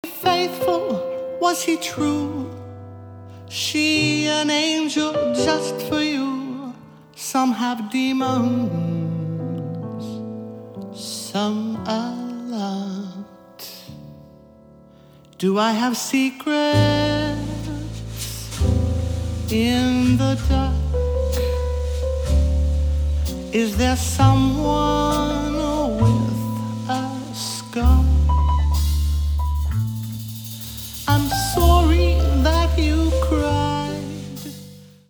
Faithful, was he true? She an angel just for you. Some have demons, some a lot. Do I have secrets in the dark? Is there someone